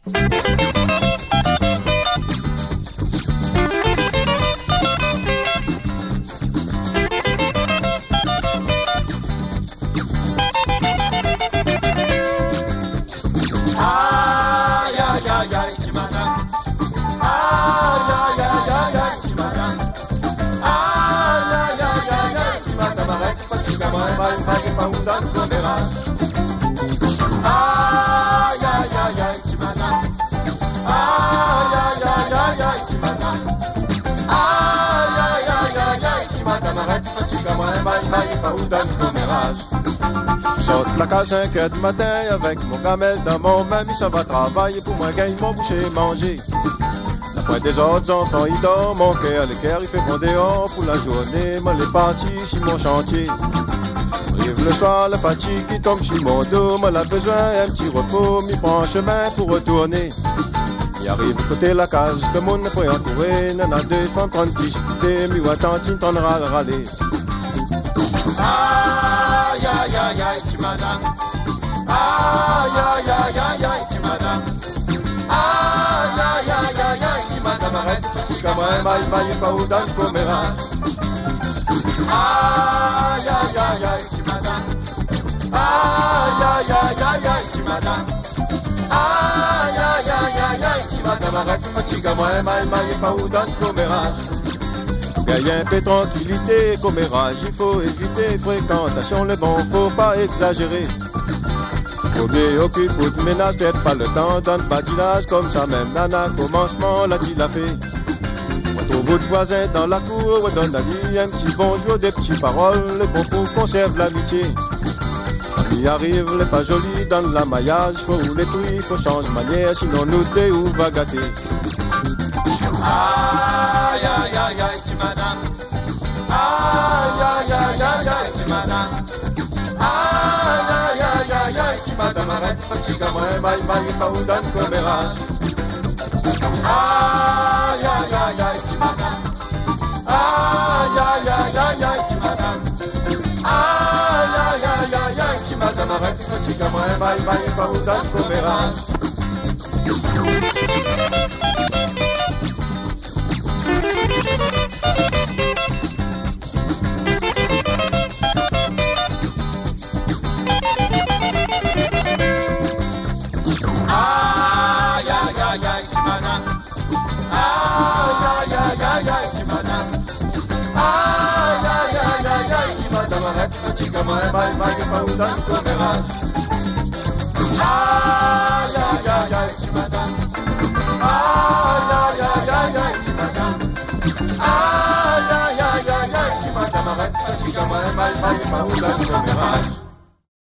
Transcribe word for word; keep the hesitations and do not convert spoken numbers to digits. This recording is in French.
Saute la case cinq heures du matin avec mon gamelle dans mon main, mais ça va travailler pour moi gagne mon boucher manger. La pointe des autres enfants il dort, mon cœur le cœur il fait bon dehors pour la journée, moi les parti sur mon chantier. Arrive le soir le parti qui tombe sur mon dos, moi l'a besoin un petit repos, m'y prend chemin pour retourner. Il arrive côté la case, tout le monde ne peut entourer, nana deux trente trente discuter, mi ou tantine t'en râler. Aïe aïe aïe aïe, tu madame. Aïe aïe aïe aïe aïe, tu madame. Aïe aïe aïe aïe aïe, tu madame. Arrête, petit gamin, maille maille pas où dans le commérage. Aïe aïe aïe aïe, tu madame. Aïe aïe aïe aïe aïe, tu madame. Aïe aïe aïe aïe aïe, tu madame. Arrête, petit gamin, maille maille pas où dans le commérage. Gagne un peu tranquillité, commérage, il faut éviter fréquentation, le bon, faut pas exagérer. Faut bien occuper de ménage, peut-être pas le temps dans le badinage, comme ça même nana, commencement l'a-t-il a fait. On trouve votre voisin dans la cour, on donne la vie, un petit bonjour, des petites paroles, le bon pour conserve l'amitié. Il arrive, les pas jolis dans la maillage, faut rouler prix, faut changer de manière, sinon nous deux ou va gâter. Aïe aïe aïe aïe, tu madame. Aïe aïe aïe aïe aïe, tu madame. Aïe aïe aïe aïe aïe, tu madame. Arrête, petit gamin, maille maille pas où dans le commérage. Aïe aïe aïe aïe, tu madame. Aïe aïe aïe aïe aïe, tu madame. Aïe aïe aïe aïe aïe, tu madame. Arrête, petit gamin, maille maille pas où dans le commérage. Petit gamin, bye bye, pas où dans le commérage. Aïe aïe aïe aïe, tu madame. Aïe aïe aïe aïe aïe, tu madame. Aïe aïe aïe aïe aïe, tu madame. Arrête, petit gamin, bye bye, pas où dans le commérage.